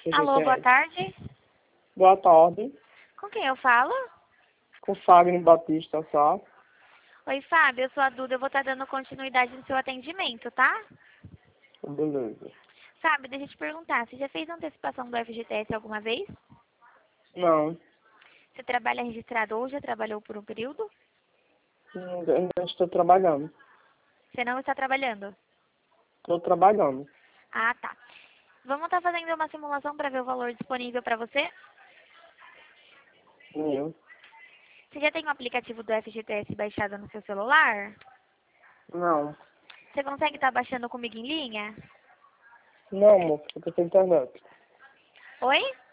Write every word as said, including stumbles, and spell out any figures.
Alô, boa F G T S. tarde. Boa tarde. Com quem eu falo? Com Fagner Batista, só. Oi, Fábio, eu sou a Duda, eu vou estar dando continuidade no seu atendimento, tá? Beleza. Fábio, deixa eu te perguntar, você já fez antecipação do F G T S alguma vez? Não, Você trabalha registrado ou já trabalhou por um período? ainda ainda estou trabalhando. Você não está trabalhando? Estou trabalhando. Ah, tá. Vamos estar fazendo uma simulação para ver o valor disponível para você? Eu? Você já tem o aplicativo do F G T S baixado no seu celular? Não. Você consegue estar baixando comigo em linha? Não, moço, eu tô sem internet. Oi?